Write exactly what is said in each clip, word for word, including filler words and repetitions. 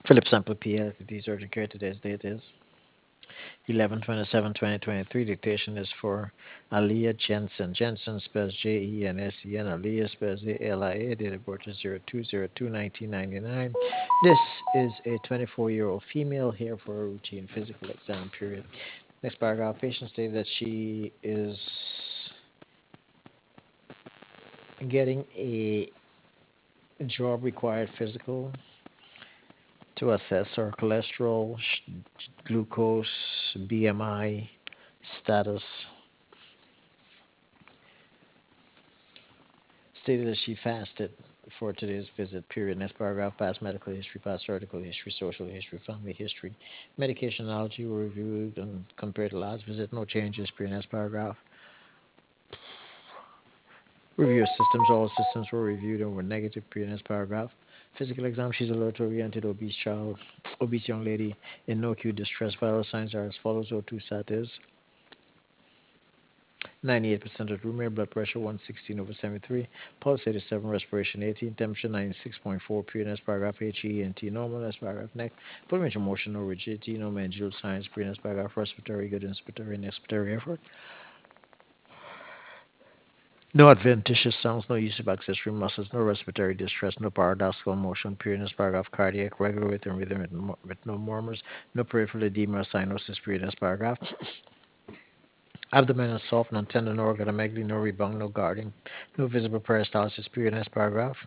Philip Sample P L T D Urgent Care. Today's date is eleven twenty-seven twenty twenty-three. Dictation is for Aliyah Jensen. Jensen spells J E N S E N. Aliyah spells A L I A. Date of birth is zero two zero two nineteen ninety-nine. This is a twenty-four year old female here for a routine physical exam period. Next paragraph, patient stated that she is getting a job required physical to assess her cholesterol, glucose, B M I status. Stated that she fasted for today's visit, period. Next paragraph, past medical history, past surgical history, social history, family history, medication analogy were reviewed and compared to last visit. No changes, period. Next paragraph, review of systems. All systems were reviewed and were negative, period. Next paragraph, physical exam. She's a alert-oriented, obese child, obese young lady in no acute distress. Vital signs are as follows. O two sat is ninety-eight percent of room air, blood pressure one sixteen over seventy-three, pulse eighty-seven, respiration eighteen, temperature ninety-six point four, pre-ness paragraph H E and T normal, next paragraph neck, full range of motion, no rigidity, no mandibular signs, pre-ness paragraph respiratory, good inspiratory and expiratory effort, no adventitious sounds, no use of accessory muscles, no respiratory distress, no paradoxical motion, pre-ness paragraph cardiac, regular with and rhythm with, mo- with no murmurs, no peripheral edema or cyanosis, pre-ness paragraph. Abdomen is soft, non-tender, no organomegaly, no rebound, no guarding, no visible peristalsis, period. Next paragraph.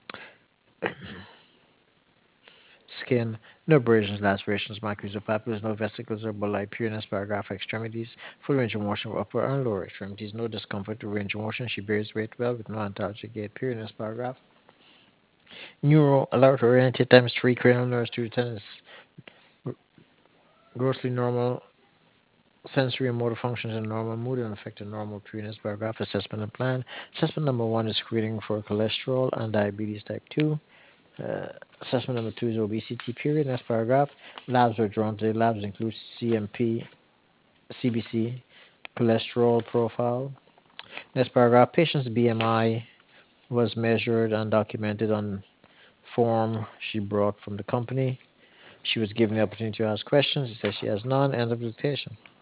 Skin, no abrasions, lacerations, maculations, or papules, no vesicles or bulli, period. Next paragraph. Extremities, full range of motion of upper and lower extremities, no discomfort or range of motion. She bears weight well with no antalgic gait, period. Next paragraph. Neuro, alert oriented times three, cranial nerves, two to ten is grossly normal. Sensory and motor functions in normal, mood and affected normal, period. Next paragraph. Assessment and plan. Assessment number one is screening for cholesterol and diabetes type two. Uh, assessment number two is obesity, period. Next paragraph. Labs were drawn today. Labs include C M P, C B C, cholesterol profile. Next paragraph. Patient's B M I was measured and documented on form she brought from the company. She was given the opportunity to ask questions. She says she has none. End of dictation.